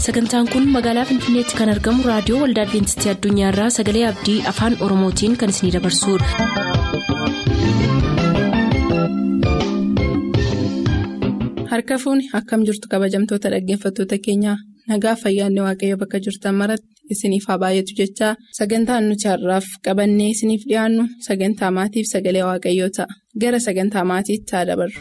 Sagantaan kun magaalaa Finfinneetti kan argamu raadiyoo Waldaa Adwiintistii Addunyaarraa Sagalee Abdii Afaan Oromootiin kan isinidabarsudha. Harka fuuni akkam jirtu kabajamtoota dhaggeeffattoota keenyaa nagaa fayyaanne waaqayyo bakka jirtan maratti isiniif haa baay'atu jechaa sagantaan nuti har'aaf qabannee isiniif dhiyaannu sagantaa maatiif sagalee waaqayyoo ta'a gara sagantaa maatiitti haa dabarru.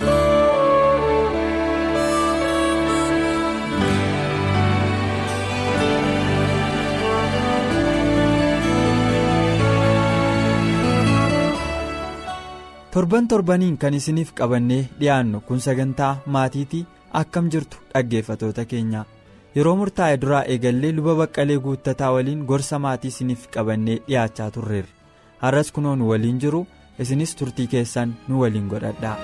torbaniin kan isiniif qabannee dhiyaannu kun sagantaa maatiitii akkam jirtu dhaggeeffatoota keenya yeroo murtaa'e duraa eegallee luba baqqalee guuttataa waliin gorsa maatii isiniif qabannee dhiyaachaa turreerra har'as kunoo nu waliin jiru isinis turtii keessan nu waliin godhadhaa.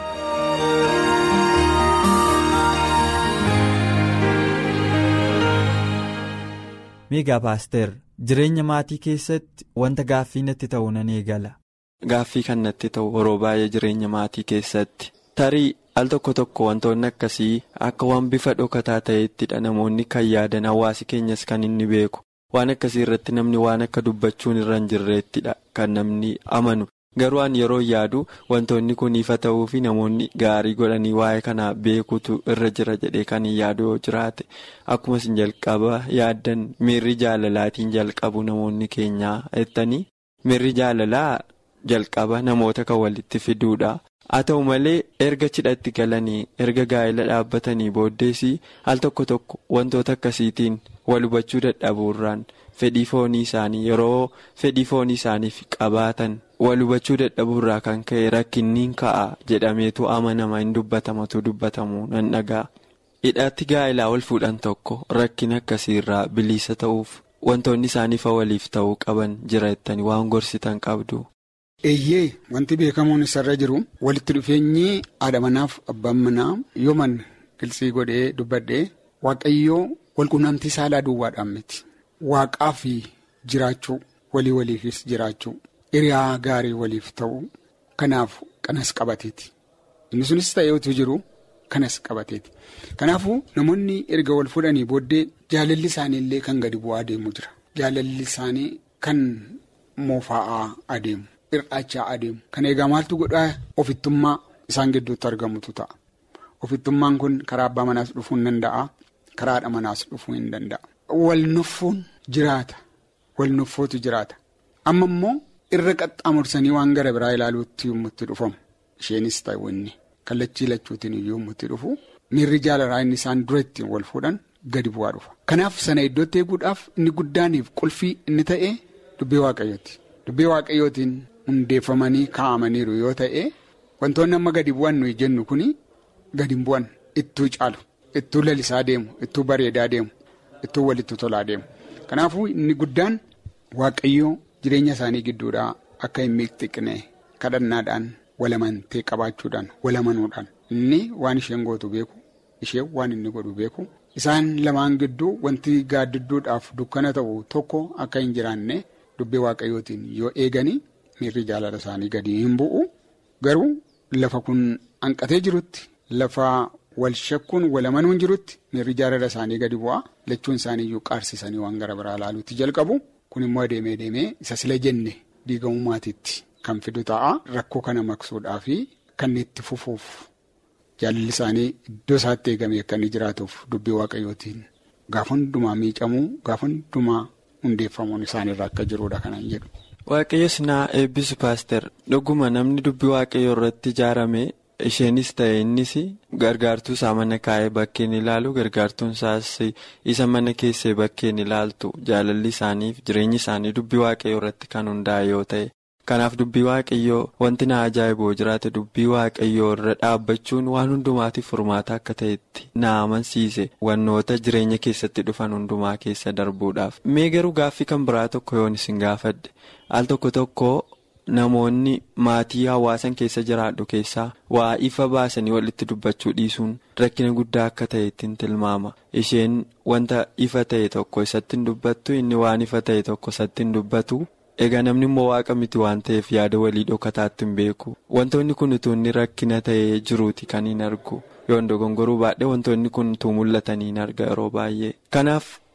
Miigaa paaster jireenya maatii keessatti wanta gaaffii natti ta'u nan eegala. Gaaffii kan natti ta'u yeroo baay'ee jireenya maatii keessatti tarii al tokko wantoonni akkasii akka waan bifa dhokataa ta'ettidha namoonni kan yaadan hawaasi keenyas kan inni beeku waan akkasii irratti namni waan akka dubbachuun irra hin jirreettidha kan namni amanu garuu an yeroo yaadu wantoonni kun ifa ta'uu fi namoonni gaarii godhanii waa'ee kana beekutu irra jira jedhee kan yaadu yoo jiraate akkuma isin jalqaba yaaddan miirri jaalalaatiin jalqabu namoonni keenyaa jettanii miirri jaalalaa. Jalqaba namoota kan walitti fiduudha haa ta'u malee erga cidhatti galanii erga gaa'ela dhaabbatanii booddeesii al tokko wantoota akkasiitiin wal hubachuu dadhabuurraan fedhii foonii isaanii yeroo fedhii foonii isaaniif qabaatan wal hubachuu dadhabuurraa kan ka'e rakkinniin ka'a jedhameetu amanama hin dubbatamu nan dhagaa hidhaatti gaa'elaa wal fuudhan tokko rakkina akkasiirraa bilisa ta'uuf wantoonni isaaniif waliif ta'uu qaban jira jettanii waan gorsitan qabdu. Eeyyee wanti beekamuun isarra jiru walitti dhufeenyi haadha manaaf abbaan manaa yooman qilxii godhee dubbadhee waaqayyoo walqunnamtii saalaa duwwaadhaan miti waaqaa fi jiraachuu waliifis jiraachuu hiriyaa gaarii waliif ta'u kanaaf kanas qabateeti inni sunis ta'ee utuu jiru kanas qabateeti kanaafuu namoonni erga wal fuudhanii booddee jaalalli isaanii illee kan gadi bu'aa adeemu jira jaalalli isaanii kan moofaa'aa adeemu. Hir'achaa adeemu. Kan eegaa maaltu godhaa ofittummaa isaan gidduutti argamutu ta'a. Ofittummaan kun karaa abbaa manaas dhufuu hin danda'a. Karaa haadha manaas dhufuu hin danda'a. Wal nuffuun jiraata. Wal nuffootu jiraata. Amma immoo irra qaxxaamursanii waan gara biraa ilaaluutti yommutti dhufamu. Isheenis ta'u inni kallachii lachuutiin yommutti dhufu. Miirri jaalalaa inni isaan dura ittiin wal fuudhan gadi bu'aa dhufa. Kanaaf sana iddootti eeguudhaaf inni guddaaniif qulfii inni ta'e dubbii waaqayyooti. Dubbii waaqayyootiin hundeeffamanii kaa'amaniiru yoo ta'e wantoonni amma gadi bu'an nuyi jennu kuni gadi bu'an ittuu caalu ittuu lalisaa deemu ittuu bareedaa deemu ittuu walitti tolaa deemu kanaafuu inni guddaan waaqayyoo jireenya isaanii gidduudhaa akka hin miiqxiqne kadhannaadhaan walamantee qabaachuudhaan walamanuudhaan inni waan isheen gootu beeku isheen waan inni godhu beeku isaan lamaan gidduu wanti gaaddidduudhaaf dukkana ta'u tokko akka hin jiraanne dubbii waaqayyootiin yoo eeganii. Miirri jaalala isaanii gadi hin bu'u garuu lafa kun hanqatee jirutti lafa wal shakkuun walamanuun jirutti miirri jaalala isaanii gadi bu'a lachuun isaanii iyyuu qaarsisanii waan gara biraa ilaaluutti jalqabu kun immoo deemee isa sila jenne diigamuu maatiitti kan fidu ta'a rakkoo kana maqsuudhaa fi kan itti fufuuf jaalalli isaanii iddoo isaatti eegamee akka inni jiraatuuf dubbii waaqayyootiin gaafa hundumaa miicamuu gaafa hundumaa hundeeffamuun isaaniirra akka jiruudha kanan jedhu. Waaqayyoos naa eebbisu paaster dhuguma namni dubbii waaqayyoo irratti ijaarame isheenis ta'e innis gargaartuu isaa mana kaa'ee bakkeen ilaalu gargaartuun isaas isa mana keessee bakkeen ilaaltu jaalalli isaaniif jireenyi isaanii dubbii waaqayyoo irratti kan hundaa'e yoo ta'e kanaaf dubbii waaqayyoo wanti na ajaa'iboo jiraate dubbii waaqayyoo irra dhaabbachuun waan hundumaatiif furmaata akka ta'etti na amansiise wannoota jireenya keessatti dhufan hundumaa keessa darbuudhaaf mee garuu gaaffii kan biraa tokko yoon isin gaafadhe. Al tokko namoonni maatii hawaasan keessa jiraadhu keessaa waa ifa baasanii walitti dubbachuu dhiisuun rakkina guddaa akka ta'ettiin tilmaama. Isheen wanta ifa ta'e tokko isatti hin dubbattu inni waan ifa ta'e tokko isatti hin dubbatu. Egaa namni immoo waaqa miti waan ta'eef yaada walii dhokataatti hin beeku. Wantoonni kun utuu inni rakkina ta'ee jiruuti kan hin argu. Yoon dogongoruu baadhee wantoonni kun utuu mul'atanii hin arga yeroo baay'ee. Kanaaf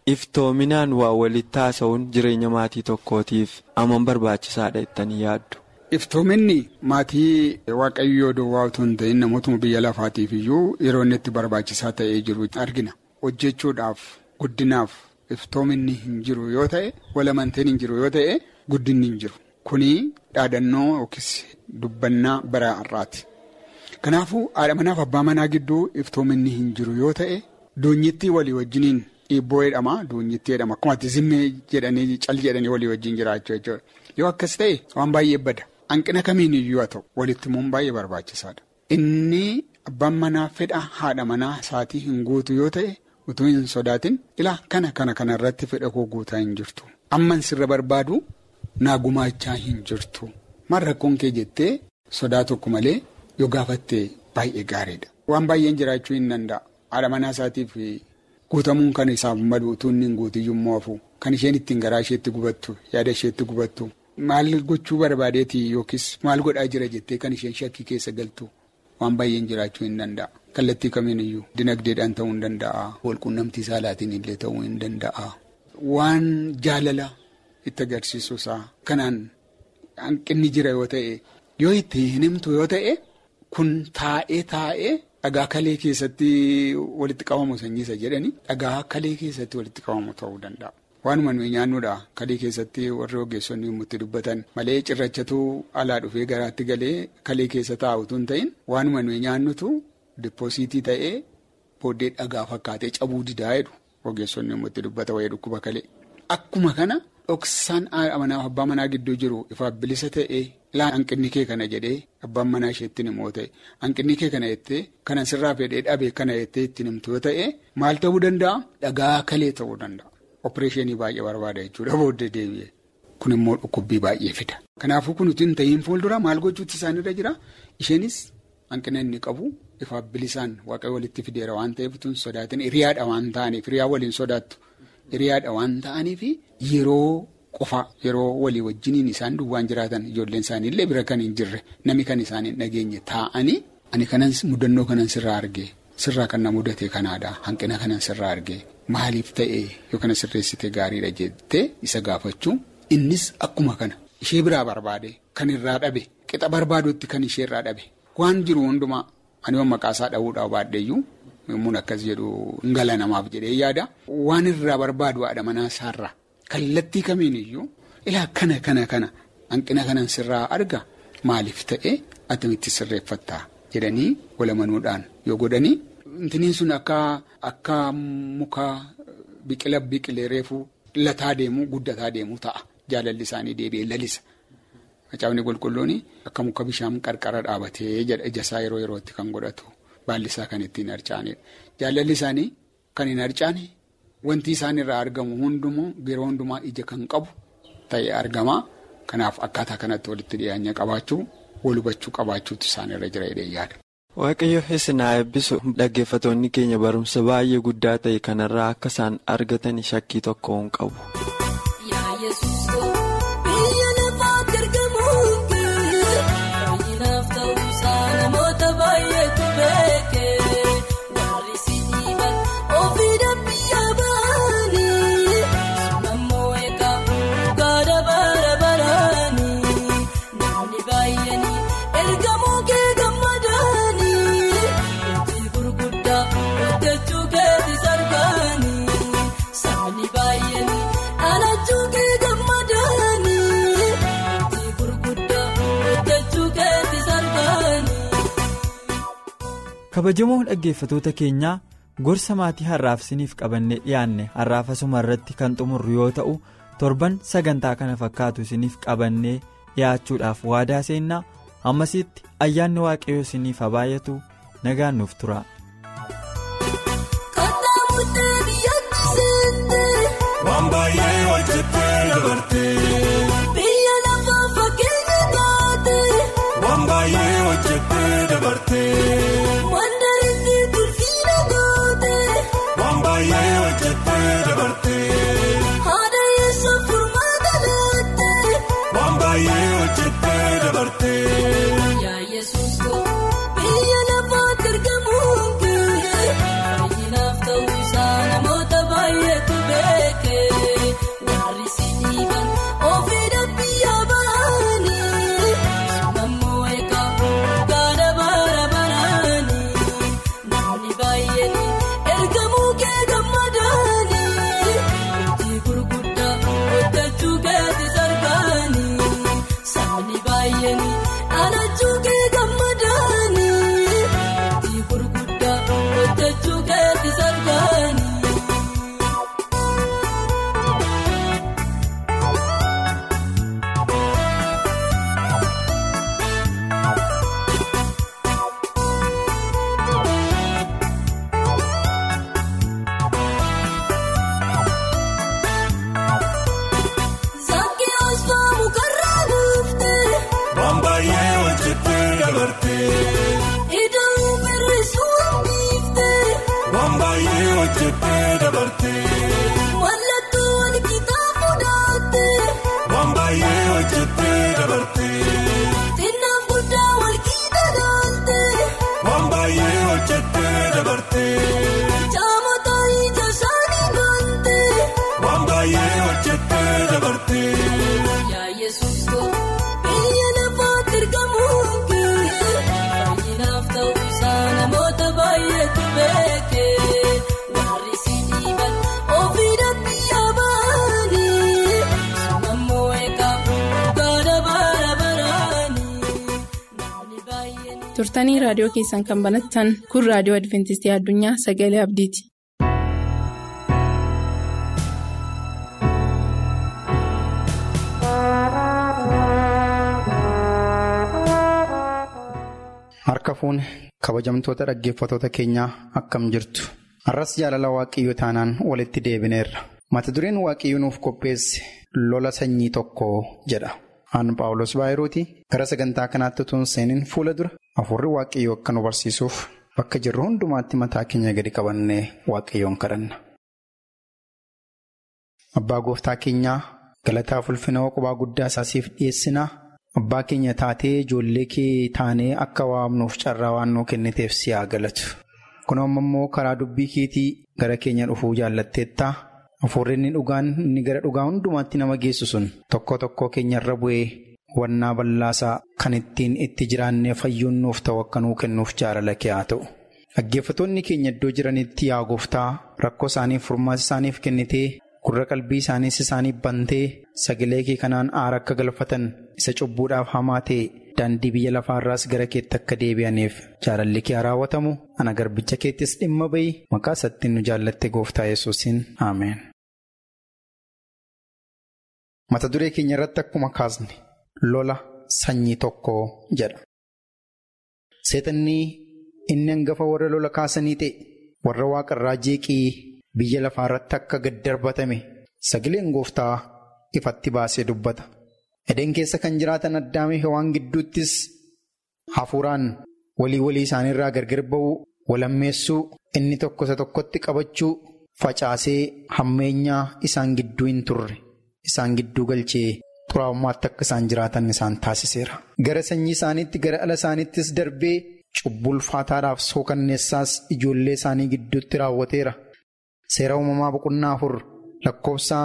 iftoominaan waa walitti haasa'uun jireenya maatii tokkootiif hammam barbaachisaadha jettanii yaaddu? Iftoominni maatii waaqayyoo duwwaa utuu hin ta'in namootuma biyya lafaatiif iyyuu yeroo inni itti barbaachisaa ta'ee jiru argina. Hojjechuudhaaf guddinaaf iftoominni hin jiru yoo ta'e walamanteen hin jiru yoo ta'e guddinni hin jiru. Kuni dhaadannoo yookiis dubbannaa bara har'aati. Kanaafuu haadha manaaf abbaa manaa gidduu iftoominni hin jiru yoo ta'e doonyittii walii wajjiniin dhiibboo jedhama. Doonyittii jedhama akkuma zimmee jedhanii cal jedhanii walii wajjin jiraachuu jechuudha. Yoo akkas ta'e waan baay'ee bada. Hanqina kamiin iyyuu haa ta'u walitti immoo baay'ee barbaachisaadha. Inni abbaan manaa fedha haadha manaa isaatii hin guutu yoo ta'e utuu hin sodaatin ilaa kana irratti fedha koo guutaa hin jirtu. Amman sirra barbaadu naa gumaachaa hin jirtu. Maal rakkoon kee jettee sodaa tokko malee yoo gaafatte baay'ee gaariidha. Waan baay'een jiraachuu hin danda'a. Haadha manaa isaatiif guutamuun kan isaaf madu utuu inni hin guutiyyuu immoo hafu kan isheen ittiin garaa isheetti gubattu yaada isheetti gubattu. Maal gochuu barbaadeeti yookiis maal godhaa jira jettee kan isheen shakkii keessa galtu waan baay'een jiraachuu hin danda'a. Kallattii kamiin iyyuu dinagdeedhaan ta'uu hin danda'a. Walquunnamtii saalaatiin illee ta'uu hin danda'a. Waan jaalala itti agarsiisuusaa kanaan hanqinni jira yoo ta'e yoo itti hin himtu yoo ta'e kun taa'ee dhagaa kalee keessatti walitti qabamu sanyiisa jedhanii dhagaa kalee keessatti walitti qabamu ta'uu danda'a. Waanuma nuyi nyaannuudha kalee keessatti warri ogeessonni itti dubbatan malee cirrachatu alaa dhufee garaatti galee kalee keessa taa'utu hin ta'in waanuma nuyi nyaannutu dippooziitii ta'ee booddee dhagaa fakkaatee cabuu didaa jedhu ogeessonni itti dubbata wayii dhukkuba kalee. Akkuma kana dhoksaan haadha manaa fi abbaa manaa gidduu jiru ifaaf bilisa ta'ee ilaa hanqinni kee kana jedhee abbaan manaa isheetti himoo ta'e hanqinni kee kana jettee kanan sirraa fedhee dhabe kana jettee ittiin himtu yoo ta'e maal ta'uu danda'a dhagaa kalee ta'uu danda'a. Opereeshinii baay'ee barbaada jechuudha booddee deebi'ee kun immoo dhukkubbii baay'ee fida. Kanaafuu kun utuu hin ta'iin fuuldura maal gochuutti isaanirra jira isheenis hanqina inni qabu ifaaf bilisaan waaqayyo walitti fideera waan ta'eef tun sodaatin hiriyaadha waan ta'aniif hiriyaa waliin sodaattu hiriyaadha waan ta'aniif yeroo qofa yeroo walii wajjiniin isaan duwwaan jiraatan ijoolleen isaanii illee bira kan hin jirre nami kan isaan hin dhageenye taa'anii ani kanan mudannoo kanan sirraa argee sirraa kan na mudate kanaadha hanqina kanan sirraa argee. Maaliif ta'ee yookaan sirreessite gaariidha jettee isa gaafachuu innis akkuma kana ishee biraa barbaade kan irraa dhabe qixa barbaadutti kan ishee irraa dhabe waan jiru hundumaa ani waan maqaasaa dhabuudhaaf baadheeyyuu yommuun akkas jedhu ngala namaaf jedhee yaada waan irraa barbaadu haadha manaa isaarraa kallattii kamiin iyyuu ilaa kana hanqina kanan sirraa arga maaliif ta'ee attamitti sirreeffattaa jedhanii walamanuudhaan yoo godhanii. Intiniin sun akka muka biqilee reefuu lataa deemuu guddataa deemuu ta'a. Jaalalli isaanii deebi'ee lalisa. Macaafni qulqulluun akka muka bishaan qarqara dhaabatee jedha ijasaa yeroo yerootti kan godhatu baalli isaa kan ittiin harcaanidha. Jaalalli isaanii kan hin harcaane wanti isaan irraa argamu hundumaa yeroo hundumaa ija kan qabu ta'ee argama. Kanaaf akkaataa kanatti walitti dhiyaanya qabaachuu wal hubachuu qabaachuutu isaan irra jira jedhee yaada. Waaqayyo isin haa eebbisu dhaggeeffatoonni keenya barumsa baay'ee guddaa ta'e kanarraa akka isaan argatan shakkii tokko hin qabu. Kabajamoo dhaggeeffatoota keenyaa gorsa maatii har'aaf isiniif qabannee dhiyaanne har'aaf asuma irratti kan xumurru yoo ta'u torban sagantaa kana fakkaatu isiniif qabannee dhiyaachuudhaaf waadaa seennaa ammasitti ayyaanni waaqayyoo isiniif haa baay'atu nagaan nuuf tura. Waan baay'ee hojjettee dabartee biyya lafaa fakkeenya taate waan baay'ee hojjettee dabartee. Haadha yeesoo furmaata laattee waan baay'ee hojjettee dabartee yaa yesuus biyya lafaatti argamuun Ida'uu barreessuun biiftee. Waan baay'ee hojjettee dabartee. Mallattoo wal qixaa fudhattee. Waan baay'ee hojjettee dabartee. Xinnaan guddaa wal qixa laaltee. Waan baay'ee hojjettee dabartee. Jaamota ija isaanii bantee. Waan baay'ee hojjettee dabartee. Yaa Yesuus koo biyya lafaatti ergamuun kee. Fayyinaaf ta'uu isaa namoota baay'eetu beekee. Warri si dhiiban ofiidhaan biyya baanii. Ammoo eegaa gaara bara baraanii. Turtanii raadiyoo keessan kan banattan kun raadiyoo Adventistii Addunyaa Sagalee Abdiiti. Harka fuune kabajamtoota dhaggeeffatoota keenyaa akkam jirtu. Har'as jaalala Waaqayyoo taanaan walitti deebineerra. Mata dureen Waaqayyoo nuuf qopheesse lola sanyii tokko jedha. Aan Paawulos Baayirooti gara sagantaa kanaatti utuu hin seeniin fuula dura hafuurri Waaqayyoo akka nu barsiisuuf bakka jirru hundumaatti mataa keenya gadi qabannee Waaqayyoon kadhanna. Abbaa gooftaa keenyaa galataaf ulfina qubaa guddaa isaasiif dhiyeessinaa. Abbaa keenya taatee ijoollee kee taanee akka waamnuuf carraa waan nuu kenniteef si haa galatu. Kun ammoo karaa dubbii keetii gara keenya dhufuu jaallatteettaa. Hafuurri inni dhugaan inni gara dhugaa hundumaatti nama geessu sun tokko tokko keenyarra bu'ee wannaa bal'aasaa kan ittiin itti jiraannee fayyuun nuuf ta'u akka nuu kennuuf jaalala kee haa ta'u. Dhaggeeffatoonni keenya iddoo jiranitti yaa gooftaa rakkoo isaaniif furmaata isaaniif kennitee gurra qalbii isaaniis isaaniif bantee sagalee kee kanaan aara akka galfatan isa cubbuudhaaf hamaa ta'e daandii biyya lafaarraas gara keetti akka deebi'aniif jaalalli kee raawwatamu ana garbicha keettis dhimma ba'i maqaa isatti nu jaallatte gooftaa Yesuusiin ameen. Mata duree keenya irratti akkuma kaasne lola sanyii tokko jedha. Seexanni inni hangafa warra lola kaasanii ta'e warra waaqarraa jeeqii biyya lafaarratti akka gad darbatame sagaleen gooftaa ifatti baasee dubbata. Edeen keessa kan jiraatan Addaamii Hewaan gidduuttis hafuuraan walii isaaniirraa gargar ba'uu, walammeessuu, inni tokko isa tokkotti qabachuu, facaasee hammeenyaa isaan gidduu hin turre. Isaan gidduu galchee xuraa'ummaatti akka isaan jiraatan isaan taasiseera. Gara sanyii isaaniitti gara ala isaaniittis darbee cubbuu ulfaataadhaaf sookanneessaas ijoollee isaanii gidduutti raawwateera. Seera uumamaa boqonnaa 4 lakkoofsa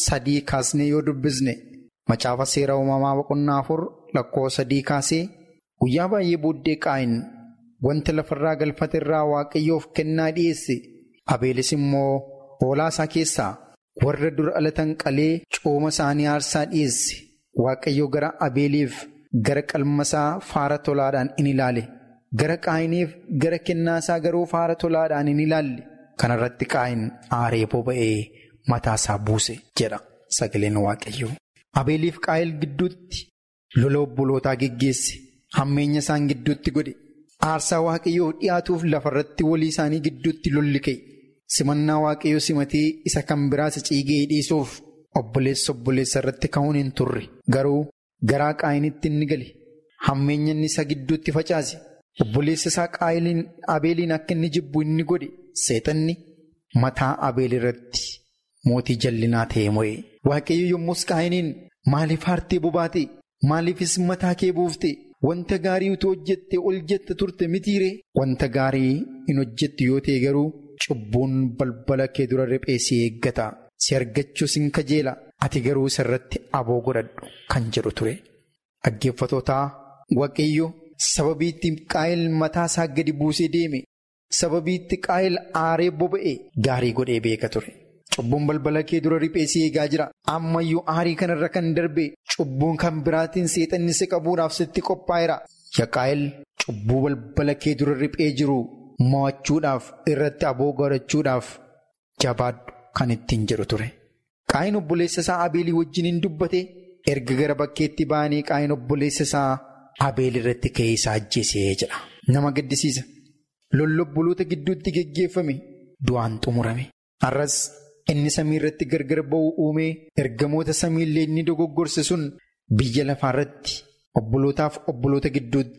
3 kaasnee yoo dubbisne macaafa seera uumamaa boqonnaa 4 lakkoofsa 3 kaasee guyyaa baay'ee booddee Qaayin wanta lafarraa galfate irraa Waaqayyoof kennaa dhiyeesse. Abeelis immoo hoolaa isaa keessaa warra dura alatan qalee cooma isaanii aarsaa dhiyeesse. Waaqayyo gara Abeeliif gara qalmasaa faara tolaadhaan in ilaale. Gara Qaayiniif gara kennaasaa garuu faara tolaadhaan in ilaalle. Kana irratti Qaayin aaree boba'ee mataasaa buuse jedha sagaleen Waaqayyoo. Abeeliif Qaayil gidduutti lola obbolootaa geggeesse. Hammeenya isaan gidduutti godhe. Aarsaa Waaqayyoo dhiyaatuuf lafarratti walii isaanii gidduutti lolli ka'e. Simannaa Waaqayyoo simatee isa kan biraas ciigee dhiisuuf obboleessa irratti ka'uun hin turre. Garuu garaa Qaayinitti inni gale. Hammeenya inni isa gidduutti facaase. Obboleessa isaa Qaayiliin Abeeliin akka inni jibbu inni godhe. Seexanni mataa Abeel irratti mootii jallinaa ta'e mo'e. Waaqayyo yommus Qaayiniin maaliif aartee bobaate? Maaliifis mataa kee buufte? Wanta gaarii utuu hojjette ol jette turte mitiire? Wanta gaarii hin hojjette yoo ta'e garuu cubbuun balbala kee dura riphee si eeggata. Si argachuus hin kajeela. Ati garuu isarratti aboo godhadhu kan jedhu ture. Dhaggeeffatootaa Waaqayyo sababiitti Qaayil mataa isaa gadi buusee deeme. Sababiitti Qaayil aaree boba'e gaarii godhee beeka ture. Cubbuun balbala kee dura riphee si eegaa jira. Ammayyuu aarii kanarra kan darbe cubbuun kan biraatiin seexanni si qabuudhaaf sitti qophaa'eera. Yaa Qaayil cubbuu balbala kee dura riphee jiru mo'achuudhaaf irratti aboo godhachuudhaaf jabaadhu kan ittiin jedhu ture. Qaayin obboleessa isaa Abeelii wajjin hin dubbate. Erga gara bakkeetti ba'anii Qaayin obboleessa isaa Abeel irratti ka'ee isaa ajjeesee jedha. Nama gaddisiisa. Lolli obboloota gidduutti geggeeffame du'aan xumurame. Har'as inni samii irratti gargar ba'uu uumee ergamoota samiillee inni dogoggorse sun biyya lafaarratti obbolootaaf obboloota gidduutti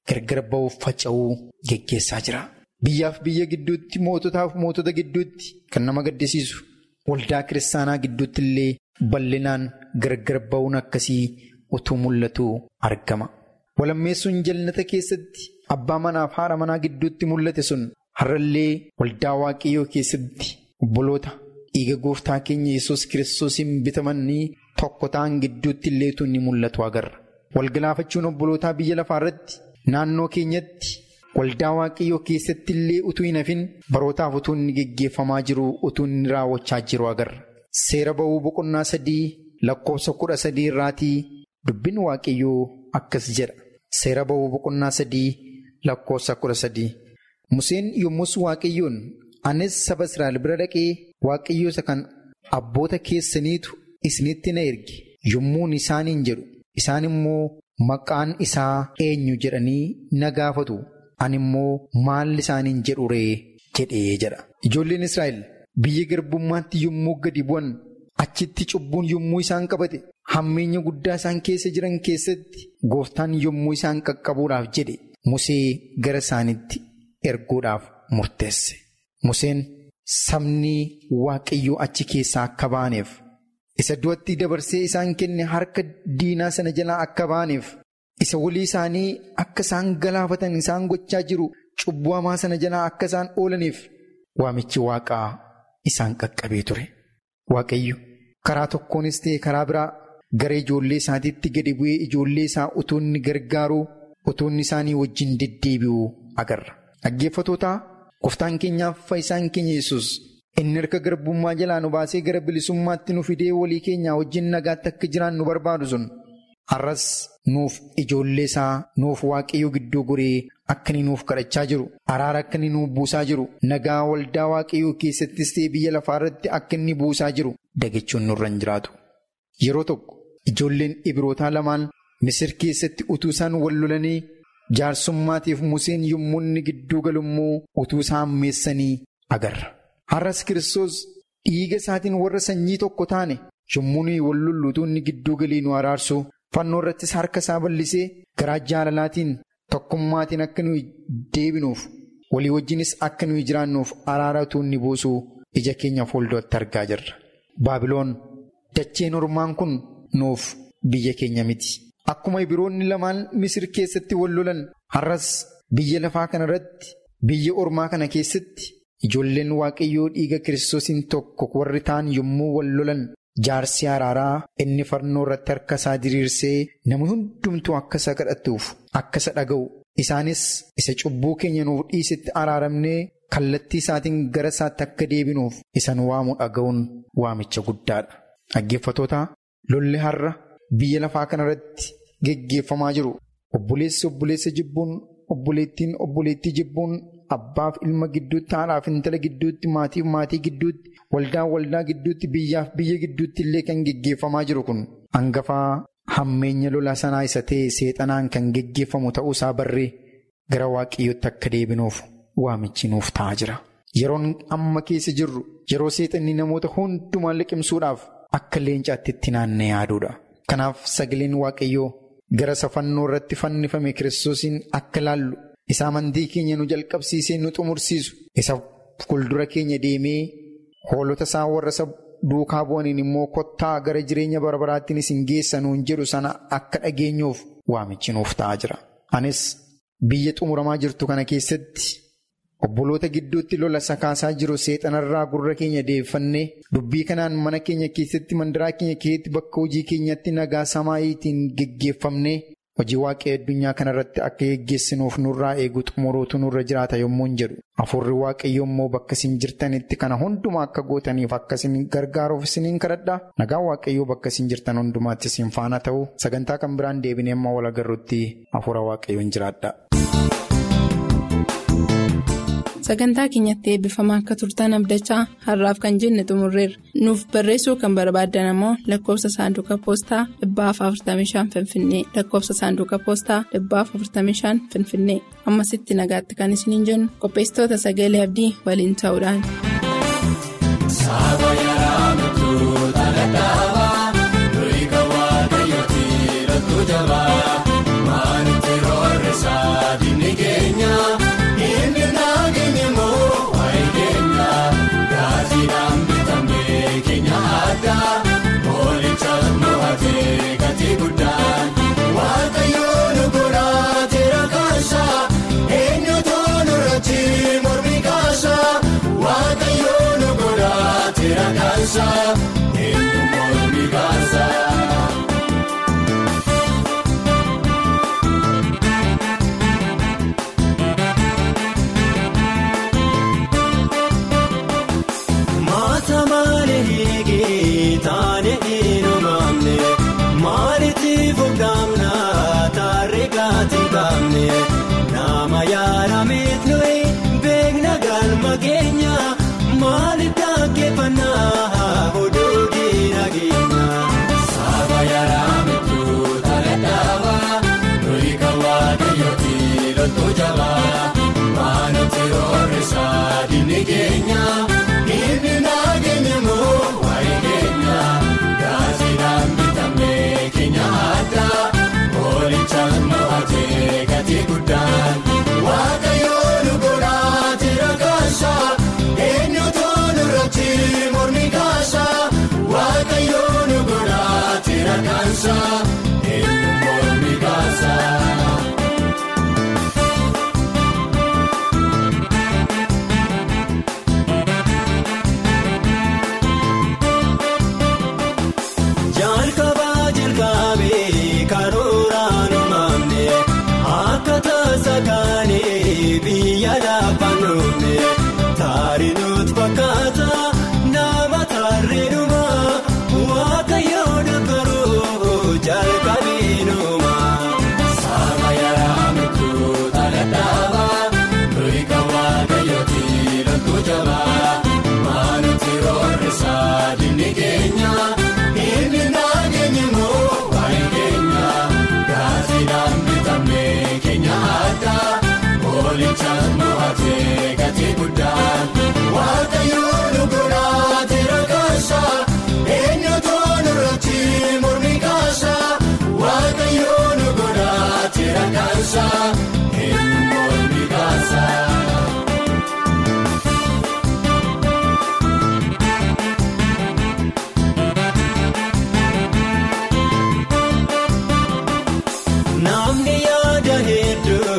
gargar ba'uuf faca'uu geggeessaa jira. Biyyaaf biyya gidduutti, moototaaf mootota gidduutti kan nama gaddisiisu waldaa kiristaanaa gidduutti illee bal'inaan gargar ba'uun akkasii utuu mul'atu argama. Walammeessuun jal'ata keessatti abbaa manaaf haadha manaa gidduutti mul'ate sun har'allee waldaa waaqayyoo keessatti obboloota dhiiga gooftaa keenya Yesuus Kiristoosiin bitamanii tokko ta'an gidduutti illee utuu inni mul'atu agarra. Walgalaafachuun obbolootaa biyya lafaa irratti naannoo keenyatti waldaa waaqayyoo keessatti illee utuu hin hafin barootaaf utuu inni geggeeffamaa jiru, utuu inni raawwachaa jiru agarra. Seera ba'uu boqonnaa 3 lakkoofsa 13 irraatii dubbin waaqayyoo akkas jedha. Seera ba'uu boqonnaa 3 lakkoofsa 13. Museen yommus waaqayyoon anis saba Israa'el bira dhaqee waaqayyoo isa kan abboota keessaniitu isinitti na erge yommuun isaaniin jedhu, isaan immoo maqaan isaa eenyu jedhanii na gaafatu, ani immoo maal isaaniin jedhu ree jedhee jedha. Ijoolleen Israa'el biyya garbummaatti yommuu gadi bu'an, achitti cubbuun yommuu isaan qabate, hammeenya guddaa isaan keessa jiran keessatti gooftaan yommuu isaan qaqqabuudhaaf jedhe Musee gara isaanitti erguudhaaf murteesse. Museen sabni waaqayyoo achi keessaa akka ba'aniif, isa du'atti dabarsee isaan kenne harka diinaa sana jalaa akka ba'aniif, isa walii isaanii akka isaan galaafatan isaan gochaa jiru cubbuu hamaa sana jalaa akka isaan oolaniif waamichi waaqaa isaan qaqqabee ture. Waaqayyo karaa tokkoonis ta'e karaa biraa gara ijoollee isaatiitti gadi bu'ee ijoollee isaa utuu inni gargaaruu, utuu inni isaanii wajjin deddeebi'uu agarra. Dhaggeeffatootaa, gooftaan keenyaaf fayyisaan keenya Yesuus inni harka garbummaa jalaa nu baasee gara bilisummaatti nu fidee walii keenyaa wajjin nagaatti akka jiraan nu barbaadu sun har'as nuuf ijoollee isaa, nuuf waaqayyoo gidduu goree akka inni nuuf kadhachaa jiru, araara akka inni nuuf buusaa jiru, nagaa waldaa waaqayyoo keessattis ta'e biyya lafaa irratti akka inni buusaa jiru dagachuun nurra hin jiraatu. Yeroo tokko ijoolleen Ibrootaa lamaan Misir keessatti utuu isaan wal lolanii jaarsummaatiif Museen yommuu inni gidduu galummoo utuu isaan hammeessanii agarra. Har'as Kiristoos dhiiga isaatiin warra sanyii tokko taane yommuu nuyi wal lollu utuu inni gidduu galii nu araarsu, fannoo irrattis harka isaa bal'isee garaa jaalalaatiin tokkummaatiin akka nuyi deebinuuf, walii wajjinis akka nuyi jiraannuuf araara utuu inni buusu ija keenya fuulduratti argaa jirra. Baabiloon dacheen ormaan kun nuuf biyya keenya miti. Akkuma Ibroonni lamaan Misir keessatti wal lolan har'as biyya lafaa kana irratti, biyya ormaa kana keessatti ijoolleen waaqayyoo dhiiga Kiristoosiin tokko warri ta'an yommuu wal lolan jaarsi araaraa inni fannoo irratti harka isaa diriirsee namni hundumtuu akka isa kadhatuuf, akka isa dhaga'u, isaanis isa cubbuu keenya nuuf dhiisetti araaramnee kallattii isaatiin gara isaatti akka deebinuuf isan waamu dhaga'uun waamicha guddaadha. Dhaggeeffattoota, lolli har'a biyya lafaa kana irratti geggeeffamaa jiru, obboleessi obboleessa jibbuun, obboleettiin obboleettii jibbuun, abbaaf ilma gidduutti, haadhaaf intala gidduutti, maatiif maatii gidduutti, waldaa gidduutti, biyyaaf biyya gidduutti illee kan geggeeffamaa jiru kun hangafaa hammeenya lola sanaa isa ta'e seexanaan kan geggeeffamu ta'uu isaa barree gara waaqayyootti akka deebinuuf waamichi nuuf ta'aa jira. Yeroon amma keessa jirru yeroo seexanni namoota hundumaa liqimsuudhaaf akka leencaatti itti naannee yaaduudha. Kanaaf sagaleen waaqayyoo gara fannoo irratti fannifame Kiristoosiin akka laallu, isa amantii keenya nu jalqabsiisee nu xumursiisu, isa fuuldura keenya deemee hoolota isaa warra isa duukaa bu'aniin immoo kottaa gara jireenya bara baraattiin isin geessanuun jedhu sana akka dhageenyuuf waamichi nuuf ta'aa jira. Anis biyya xumuramaa jirtu kana keessatti obboloota gidduutti lola sakaasaa jiru seexanarraa gurra keenya deeffannee dubbii kanaan mana keenya keessatti, mandaraa keenya keessatti, bakka hojii keenyatti nagaa samaayitiin geggeeffamnee hojii waaqayyo addunyaa kanarratti akka geggeessinuuf nurraa eegu xumuruutu nurra jiraata yommuu hin jedhu. Hafuurri waaqayyo immoo bakka isin jirtanitti kana hundumaa akka gootaniif akka isin gargaaruuf isiniin kadhadhaa. Nagaan waaqayyoo bakka isin jirtan hundumaatti isin faana ta'u. Sagantaa kan biraan deebinee amma wal agarruutti hafuura waaqayyoon jiraadha. Sagantaa keenyatti eebbifamaa akka turtan abdachaa har'aaf kan jenne xumurreerra. Nuuf barreessuu kan barbaaddan ammoo lakkoofsa saanduqa poostaa 45 Finfinnee, lakkoofsa saanduqa poostaa 45 Finfinnee. Ammasitti nagaatti kan isiniin jennu qopheessitoota sagalee abdii waliin ta'uudhaan. Maanti roorrisaa. kansaa eenyummaa olmi kaasaa. Maata maalee taane eenyummaamne maalitti furdamna taarree gaati qaamne nama yaadameet nuyi beekna galma keenya maaliif dhaggeeffannaa oduu diina keenya. Saaba yaadameetu taladhaabaa nuyi kan waaqayyooti loltuu jabaa maanutti roorrisaa diinni keenya. Inni naageenyamoo waa'ee keenya gaazexaan bitamee keenya addaa moolichaan mo'atee gatii guddaan waaqayyoon godhaa jira kaasaa eenyutu nurratti mormi kaasaa waaqayyoon godhaa jira kaasaa eenyu mormi kaasaa. Biyya lafa nuumne taarinuut fakkaata nama tarreenuma waaqayyoo dubbaruu jalqabinuma. Saaba yaadameetu taladhaabaa nuyi kan waaqayyooti loltuu jabaa maanutti roorrisaa diinni keenya inni naageenyamoo waa'ee keenya gaazexaan bitamee keenya addaa. Moolichaan mo'atee gatii guddaan waaqayyoon godhaa jira kaasaa eenyutu nurratti mormi kaasaa waaqayyoon godhaa jira kaasaa eenyu mormi kaasaa. Namni yaada hedduu.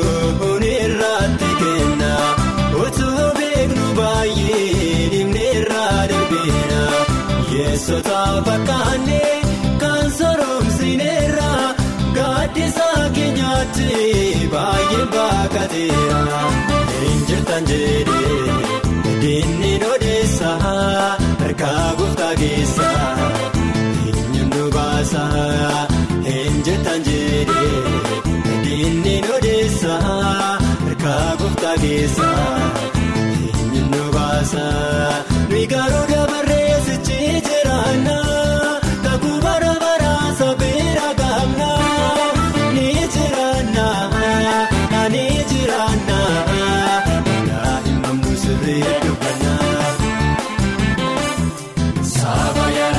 Yeessota fakkaannee kan soromsineera gaaddisaa keenyaatti baay'ee baakateera injirtan jedhee diinni odeessa harkaa gooftaa keessa eenyuun nu baasa injirtan jedhee diinni odeessa harkaa gooftaa keessa eenyuun nu baasa nuyi garuu dabarree. Jiraanna kakuu bara baraasa beera gaamna ni jiraanna daa'imman sirrii dubbanna. Saaba yaada.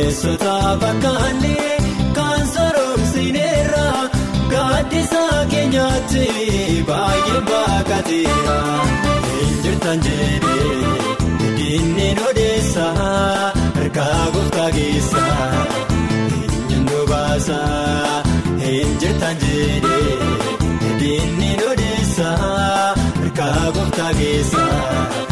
Bineensota fakkaannee kan sooromsineerra gaaddisa keenyaatti baay'ee baqateera. Injirtaan jedhee diinni odeessa harkaa gooftaa geessa eenyuun dubaasa. Injirtaan jedhee diinni odeessa harkaa gooftaa geessa.